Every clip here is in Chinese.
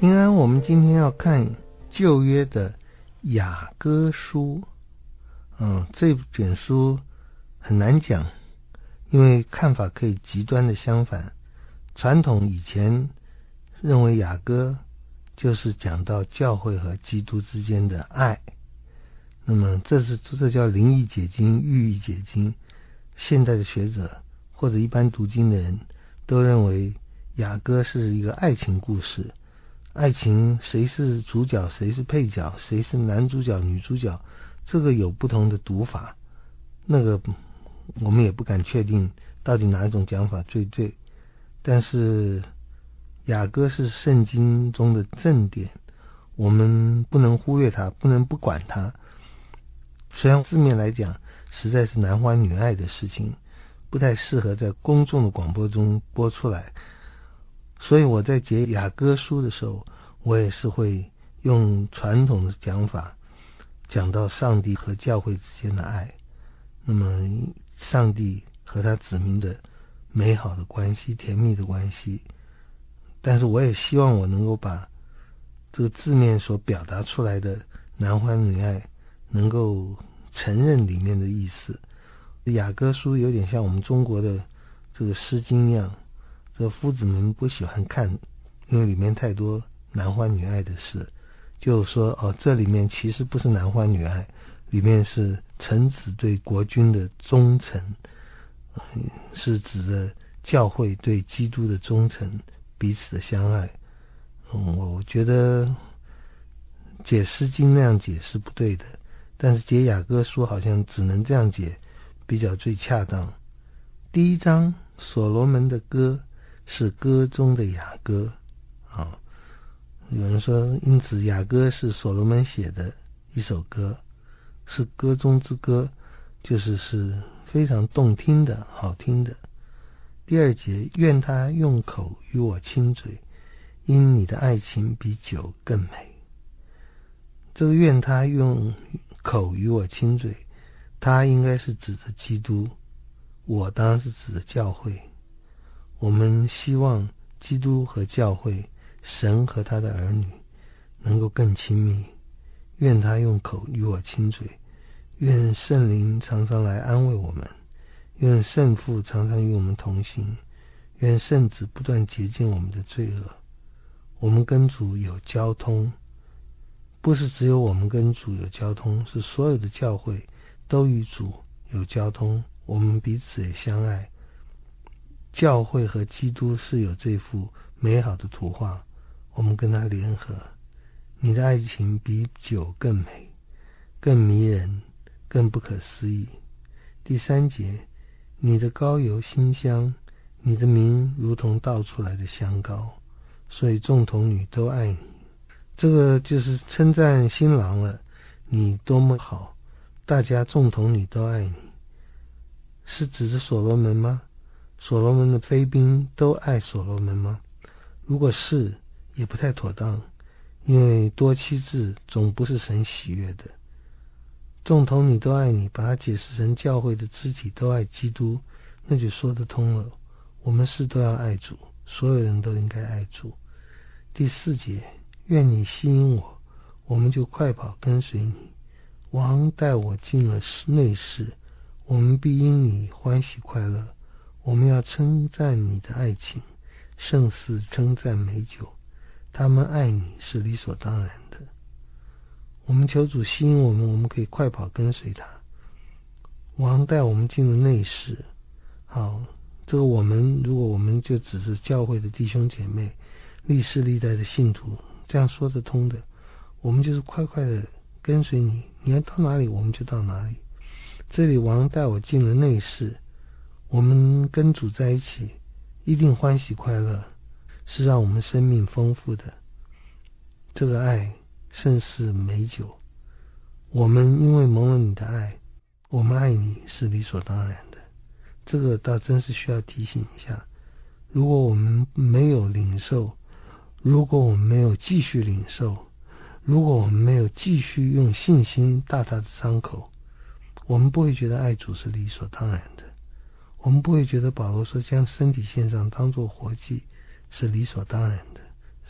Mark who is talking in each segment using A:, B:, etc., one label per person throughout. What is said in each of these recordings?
A: 平安，我们今天要看旧约的雅歌书。这卷书很难讲，因为看法可以极端的相反。传统以前认为雅歌就是讲到教会和基督之间的爱，那么这叫灵意解经、寓意解经。现代的学者或者一般读经的人都认为雅歌是一个爱情故事，爱情谁是主角，谁是配角，谁是男主角女主角，这个有不同的读法，那个我们也不敢确定到底哪一种讲法最对。但是雅歌是圣经中的正典，我们不能忽略它，不能不管它。虽然字面来讲实在是男欢女爱的事情，不太适合在公众的广播中播出来，所以我在解雅歌书的时候，我也是会用传统的讲法讲到上帝和教会之间的爱，那么上帝和他子民的美好的关系，甜蜜的关系。但是我也希望我能够把这个字面所表达出来的男欢女爱能够承认里面的意思。雅歌书有点像我们中国的这个诗经一样，这个夫子们不喜欢看，因为里面太多男欢女爱的事，就说这里面其实不是男欢女爱，里面是臣子对国君的忠诚，是指着教会对基督的忠诚，彼此的相爱。我觉得解诗经那样解是不对的，但是解雅歌书好像只能这样解比较最恰当。第一章所罗门的歌是歌中的雅歌有人说因此雅歌是所罗门写的一首歌，是歌中之歌，就是非常动听的，好听的。第二节，愿他用口与我亲嘴，因你的爱情比酒更美。这个愿他用口与我亲嘴，他应该是指着基督，我当然是指着教会。我们希望基督和教会，神和他的儿女能够更亲密。愿他用口与我亲嘴，愿圣灵常常来安慰我们，愿圣父常常与我们同行，愿圣子不断洁净我们的罪恶。我们跟主有交通，不是只有我们跟主有交通，是所有的教会都与主有交通，我们彼此也相爱。教会和基督是有这幅美好的图画，我们跟他联合。你的爱情比酒更美，更迷人，更不可思议。第三节，你的膏油馨香，你的名如同倒出来的香膏，所以众童女都爱你。这个就是称赞新郎了，你多么好，大家众童女都爱你。是指着所罗门吗？所罗门的妃嫔都爱所罗门吗？如果是，也不太妥当，因为多妻制总不是神喜悦的。众童女都爱你，把它解释成教会的肢体都爱基督，那就说得通了。我们都要爱主，所有人都应该爱主。第四节，愿你吸引我，我们就快跑跟随你。王带我进了内室，我们必因你欢喜快乐。我们要称赞你的爱情，胜似称赞美酒。他们爱你是理所当然的。我们求主吸引我们，我们可以快跑跟随他。王带我们进了内室，好，这个如果我们就只是教会的弟兄姐妹，历世历代的信徒，这样说得通的。我们就是快快的跟随你，你要到哪里我们就到哪里。这里王带我进了内室，我们跟主在一起一定欢喜快乐，是让我们生命丰富的。这个爱胜似美酒，我们因为蒙了你的爱，我们爱你是理所当然的。这个倒真是需要提醒一下，如果我们没有领受，如果我们没有继续领受，如果我们没有继续用信心大大的张口，我们不会觉得爱主是理所当然的。我们不会觉得保罗说将身体献上当作活祭是理所当然的，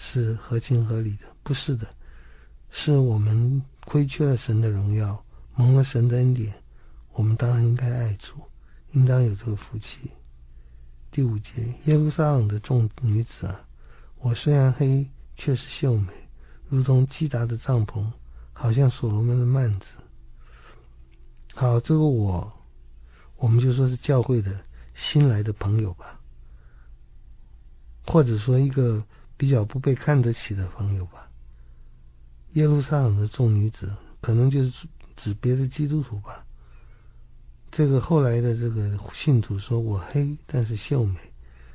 A: 是合情合理的，不是的，是我们亏缺了神的荣耀，蒙了神的恩典，我们当然应该爱主，应当有这个福气。第5节，耶路撒冷的众女子啊，我虽然黑，却是秀美，如同基达的帐篷，好像所罗门的幔子。好，这个我们就说是教会的新来的朋友吧，或者说一个比较不被看得起的朋友吧。耶路撒冷的众女子可能就是指别的基督徒吧。这个后来的这个信徒说，我黑但是秀美，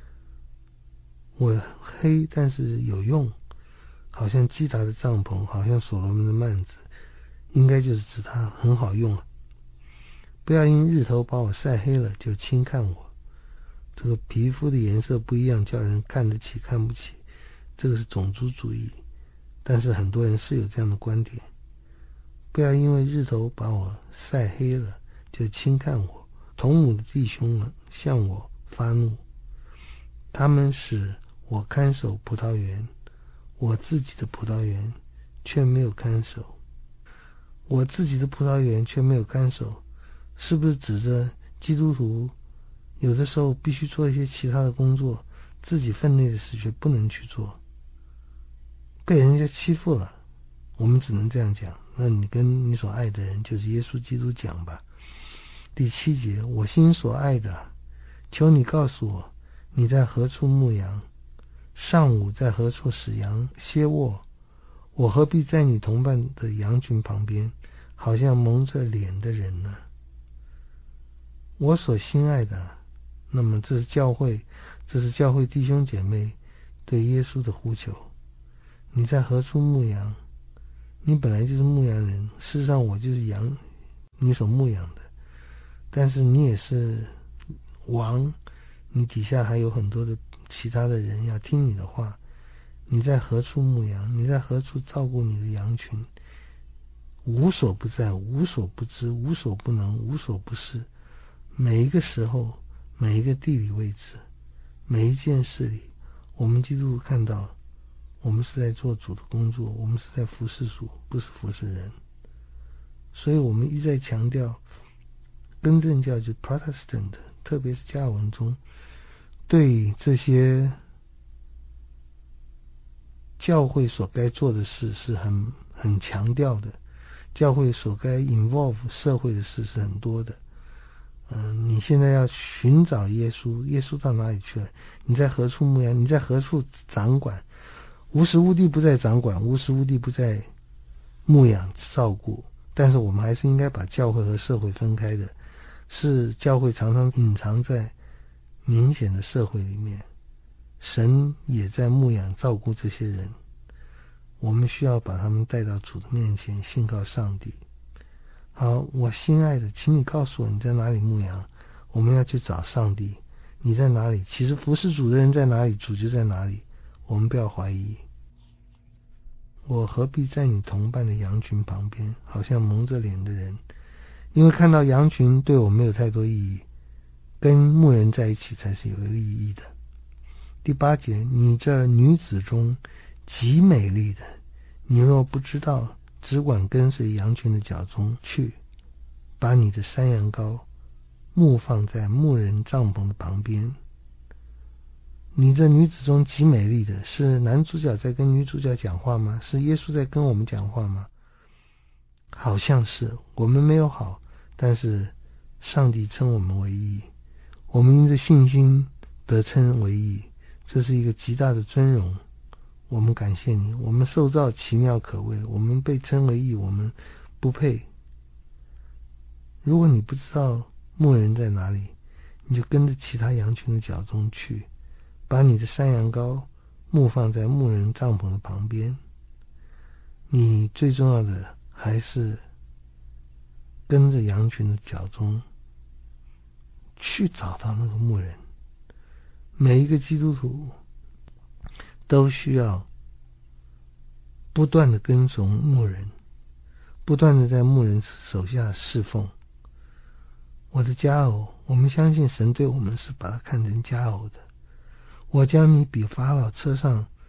A: 我黑但是有用，好像基达的帐篷，好像所罗门的幔子，应该就是指它很好用了。不要因日头把我晒黑了就轻看我。这个皮肤的颜色不一样，叫人看得起看不起，这个是种族主义，但是很多人是有这样的观点。不要因为日头把我晒黑了就轻看我，同母的弟兄向我发怒，他们使我看守葡萄园，我自己的葡萄园却没有看守。我自己的葡萄园却没有看守，是不是指着基督徒有的时候必须做一些其他的工作，自己分内的事却不能去做，被人家欺负了，我们只能这样讲，那你跟你所爱的人，就是耶稣基督讲吧。第7节，我心所爱的，求你告诉我，你在何处牧羊？上午在何处使羊歇卧？我何必在你同伴的羊群旁边，好像蒙着脸的人呢？我所心爱的，那么这是教会弟兄姐妹对耶稣的呼求。你在何处牧羊？你本来就是牧羊人，事实上我就是羊，你所牧养的，但是你也是王，你底下还有很多的其他的人要听你的话。你在何处牧羊？你在何处照顾你的羊群？无所不在，无所不知，无所不能，无所不是。每一个时候，每一个地理位置，每一件事里，我们基督徒看到，我们是在做主的工作，我们是在服侍主，不是服侍人。所以我们一再强调，更正教就 Protestant， 特别是加尔文中，对这些教会所该做的事是很强调的，教会所该 involve 社会的事是很多的。你现在要寻找耶稣，耶稣到哪里去了？你在何处牧羊？你在何处掌管？无时无地不在掌管，无时无地不在牧养照顾。但是我们还是应该把教会和社会分开的，是教会常常隐藏在明显的社会里面，神也在牧养照顾这些人，我们需要把他们带到主的面前，信靠上帝。好，我心爱的，请你告诉我你在哪里牧羊，我们要去找上帝。你在哪里？其实服侍主的人在哪里，主就在哪里，我们不要怀疑。我何必在你同伴的羊群旁边，好像蒙着脸的人？因为看到羊群对我没有太多意义，跟牧人在一起才是有意义的。第8节，你这女子中极美丽的，你若不知道，只管跟随羊群的脚中去，把你的山羊羔牧放在牧人帐篷的旁边。你这女子中极美丽的，是男主角在跟女主角讲话吗？是耶稣在跟我们讲话吗？好像是，我们没有好，但是上帝称我们为义，我们因着信心得称为义，这是一个极大的尊荣。我们感谢你，我们受造奇妙可畏，我们被称为义，我们不配。如果你不知道牧人在哪里，你就跟着其他羊群的脚中去，把你的山羊羔牧放在牧人帐篷的旁边。你最重要的还是跟着羊群的脚中去找到那个牧人。每一个基督徒都需要不断的跟从牧人，不断的在牧人手下侍奉。我的佳偶，我们相信神对我们是把它看成佳偶的。我将你比法老车上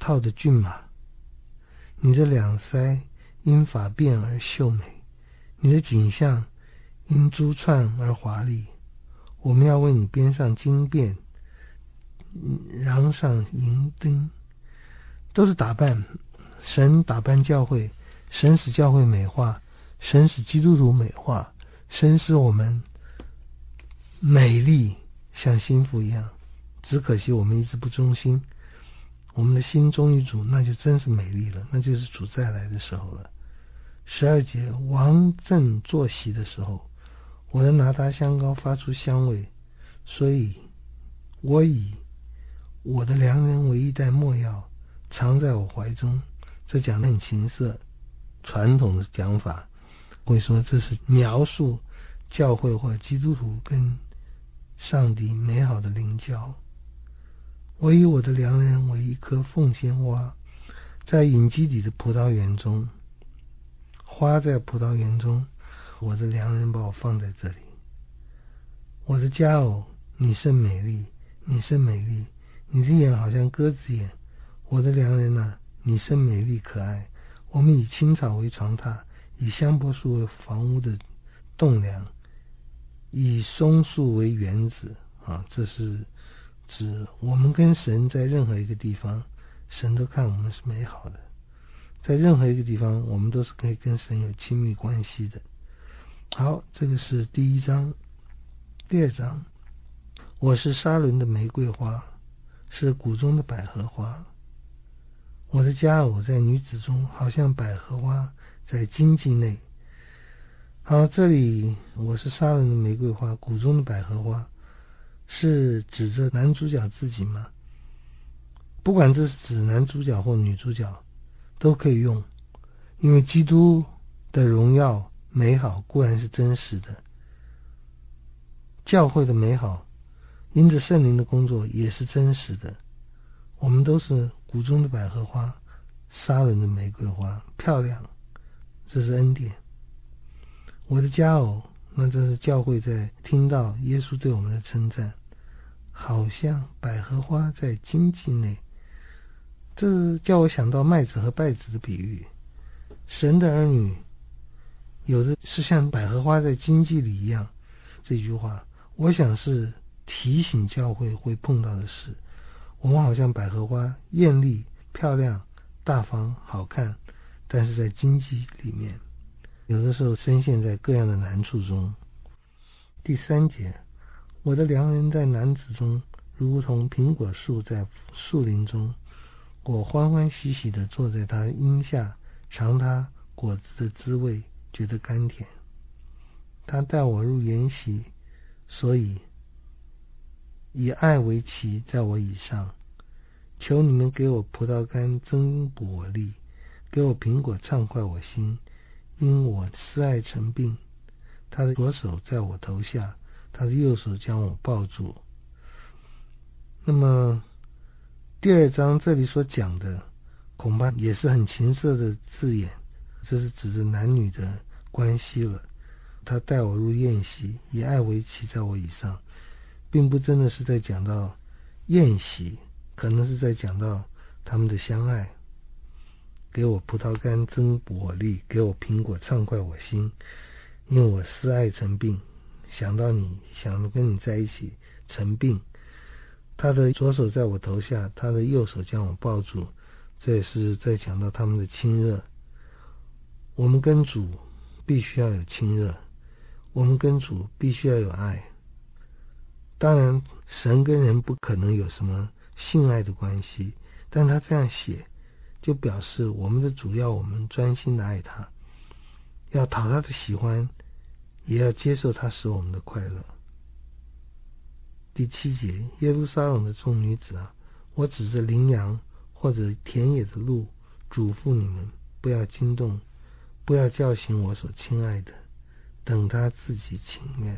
A: 套的骏马，你的两腮因发辫而秀美，你的颈项因珠串而华丽。我们要为你编上金辫，镶上银钉，都是打扮。神打扮教会，神使教会美化，神使基督徒美化，神使我们美丽像心腹一样。只可惜我们一直不忠心，我们的心忠于主，那就真是美丽了，那就是主再来的时候了。12节，王正坐席的时候，我的拿达香膏发出香味，所以我以我的良人为一袋没药，藏在我怀中。这讲得很情色，传统的讲法会说这是描述教会或基督徒跟上帝美好的灵交。我以我的良人为一棵凤仙花，在隐基底的葡萄园中，花在葡萄园中，我的良人把我放在这里。我的佳偶，你甚美丽，你甚美丽，你的眼好像鸽子眼。我的良人啊，你甚美丽可爱。我们以青草为床榻，以香柏树为房屋的栋梁，以松树为园子。这是指我们跟神在任何一个地方，神都看我们是美好的。在任何一个地方，我们都是可以跟神有亲密关系的。好，这个是第1章。第2章，我是沙伦的玫瑰花，是谷中的百合花。我的佳偶在女子中，好像百合花在荆棘内。好，这里我是沙伦的玫瑰花，谷中的百合花，是指着男主角自己吗？不管这是指男主角或女主角都可以用，因为基督的荣耀美好固然是真实的，教会的美好因着圣灵的工作也是真实的。我们都是谷中的百合花，沙伦的玫瑰花，漂亮，这是恩典。我的佳偶，那这是教会在听到耶稣对我们的称赞，好像百合花在荆棘内。这叫我想到麦子和稗子的比喻。神的儿女有的是像百合花在荆棘里一样，这句话我想是提醒教会会碰到的事。我们好像百合花，艳丽、漂亮、大方、好看，但是在荆棘里面，有的时候深陷在各样的难处中。第3节，我的良人在男子中，如同苹果树在树林中，我欢欢喜喜地坐在他荫下，尝他果子的滋味，觉得甘甜。他带我入筵席，所以以爱为旗在我以上。求你们给我葡萄干增补我力，给我苹果畅快我心，因我思爱成病。他的左手在我头下，他的右手将我抱住。那么第2章这里所讲的恐怕也是很情色的字眼，这是指着男女的关系了。他带我入宴席，以爱为旗在我以上，并不真的是在讲到宴席，可能是在讲到他们的相爱。给我葡萄干增补我力，给我苹果畅快我心，因我思爱成病。想到你，想跟你在一起成病。他的左手在我头下，他的右手将我抱住，这也是在讲到他们的亲热。我们跟主必须要有亲热，我们跟主必须要有爱。当然神跟人不可能有什么性爱的关系，但他这样写就表示我们的主要我们专心的爱他，要讨他的喜欢，也要接受他使我们的快乐。第7节，耶路撒冷的众女子啊，我指着羚羊或者田野的鹿嘱咐你们，不要惊动，不要叫醒我所亲爱的，等他自己情愿。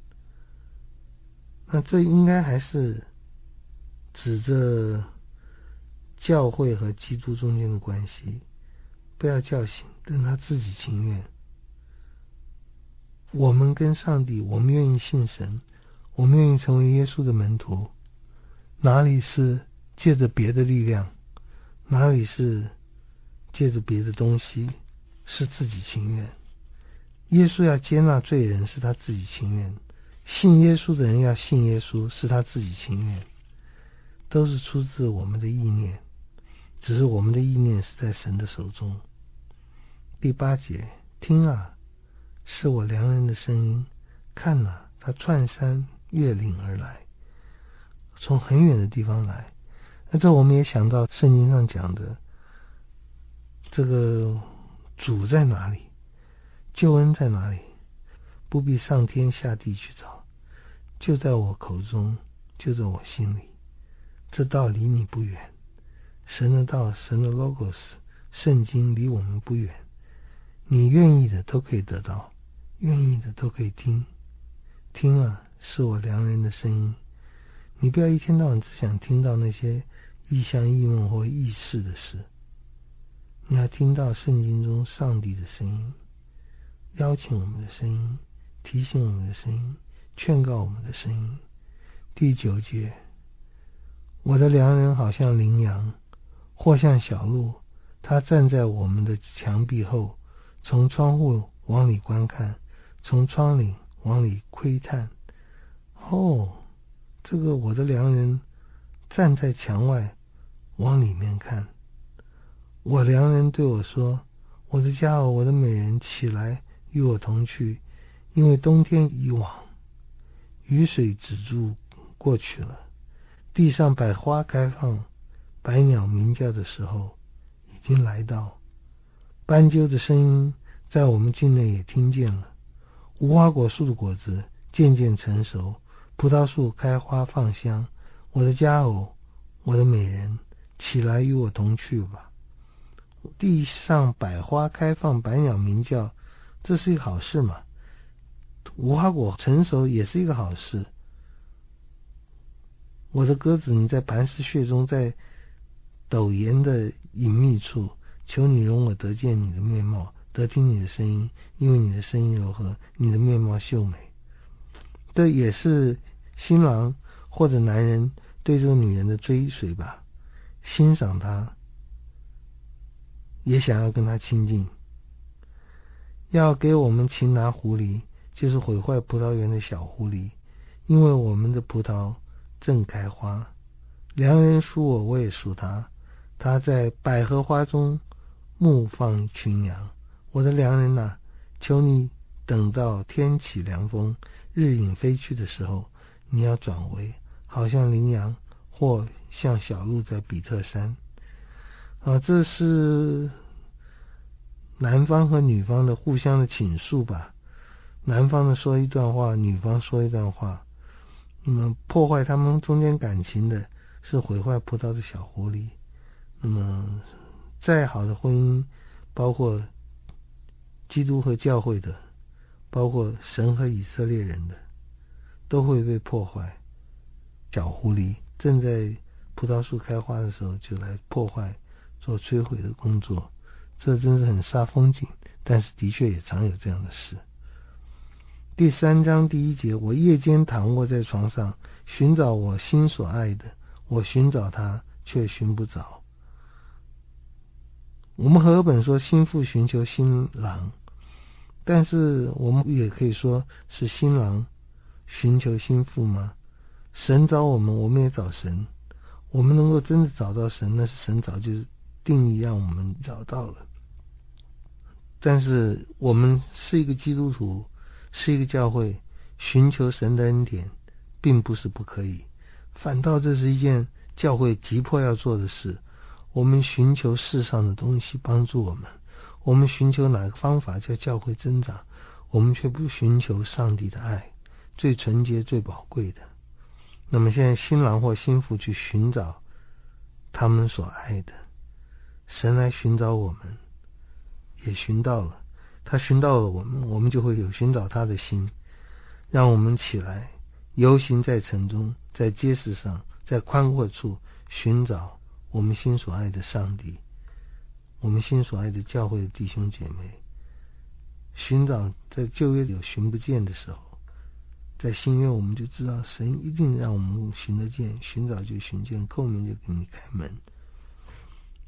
A: 那这应该还是指着教会和基督中间的关系，不要叫醒，等他自己情愿。我们跟上帝，我们愿意信神，我们愿意成为耶稣的门徒，哪里是借着别的力量， 哪里是借着别的东西，是自己情愿。耶稣要接纳罪人，是他自己情愿；信耶稣的人要信耶稣，是他自己情愿。都是出自我们的意念，只是我们的意念是在神的手中。第8节，听啊，是我良人的声音，看啊，他窜山越岭而来，从很远的地方来。那这我们也想到圣经上讲的，这个主在哪里，救恩在哪里，不必上天下地去找，就在我口中，就在我心里。这道离你不远，神的道，神的 logos 圣经离我们不远，你愿意的都可以得到，愿意的都可以听。听啊，是我良人的声音。你不要一天到晚只想听到那些异象异梦或异事的事，你要听到圣经中上帝的声音，邀请我们的声音，提醒我们的声音，劝告我们的声音。第9节，我的良人好像羚羊，或像小鹿，他站在我们的墙壁后，从窗户往里观看，从窗棂往里窥探。这个我的良人站在墙外往里面看。我良人对我说，我的家伙，我的美人，起来与我同去，因为冬天已往，雨水止住过去了，地上百花开放，百鸟鸣叫的时候已经来到。斑鸠的声音在我们境内也听见了。无花果树的果子渐渐成熟，葡萄树开花放香。我的佳偶，我的美人，起来与我同去吧。地上百花开放，百鸟鸣叫，这是一个好事嘛。无花果成熟也是一个好事。我的鸽子，你在磐石穴中，在陡岩的隐秘处，求你容我得见你的面貌，得听你的声音，因为你的声音柔和，你的面貌秀美。这也是新郎或者男人对这个女人的追随吧，欣赏她，也想要跟她亲近。要给我们擒拿狐狸，就是毁坏葡萄园的小狐狸，因为我们的葡萄正开花。良人属我，我也属他，他在百合花中牧放群羊。我的良人啊，求你等到天起凉风，日影飞去的时候，你要转回，好像羚羊或像小鹿在比特山。这是男方和女方的互相的倾诉吧。男方的说一段话，女方说一段话。那么破坏他们中间感情的是毁坏葡萄的小狐狸。那么再好的婚姻，包括基督和教会的，包括神和以色列人的，都会被破坏。小狐狸正在葡萄树开花的时候就来破坏，做摧毁的工作，这真是很煞风景，但是的确也常有这样的事。第3章第1节，我夜间躺卧在床上，寻找我心所爱的，我寻找他，却寻不着。我们和合本说新妇寻求新郎，但是我们也可以说是新郎寻求新妇吗？神找我们，我们也找神。我们能够真的找到神，那是神早就定义让我们找到了。但是我们是一个基督徒，是一个教会，寻求神的恩典并不是不可以，反倒这是一件教会急迫要做的事。我们寻求世上的东西帮助我们，我们寻求哪个方法叫教会增长，我们却不寻求上帝的爱，最纯洁最宝贵的。那么现在新郎或新妇去寻找他们所爱的，神来寻找我们，也寻到了，他寻到了我们，我们就会有寻找他的心。让我们起来游行在城中，在街市上，在宽阔处寻找我们心所爱的上帝，我们心所爱的教会的弟兄姐妹。寻找在旧约有寻不见的时候，在新约我们就知道神一定让我们寻得见，寻找就寻见，叩门就给你开门。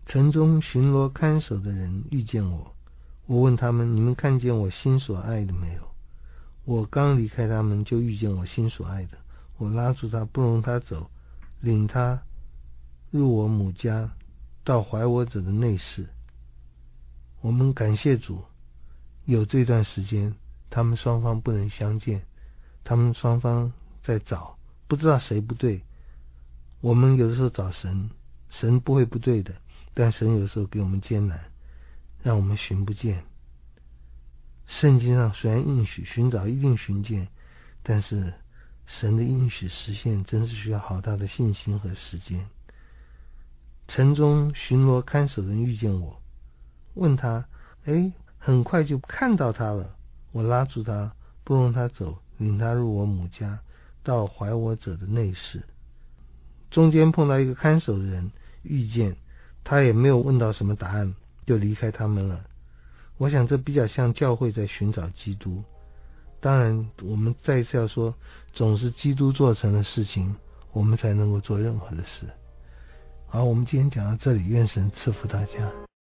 A: 城中巡逻看守的人遇见我，我问他们：你们看见我心所爱的没有？我刚离开他们，就遇见我心所爱的，我拉住他，不容他走，领他入我母家，到怀我者的内室。我们感谢主，有这段时间他们双方不能相见，他们双方在找，不知道谁不对。我们有的时候找神，神不会不对的，但神有的时候给我们艰难，让我们寻不见。圣经上虽然应许寻找一定寻见，但是神的应许实现真是需要好大的信心和时间。城中巡逻看守的人遇见我，问他，很快就看到他了，我拉住他，不容他走，领他入我母家，到怀我者的内室。中间碰到一个看守的人遇见，他也没有问到什么答案，就离开他们了。我想这比较像教会在寻找基督。当然我们再一次要说，总是基督做成的事情，我们才能够做任何的事。好，我们今天讲到这里，愿神赐福大家。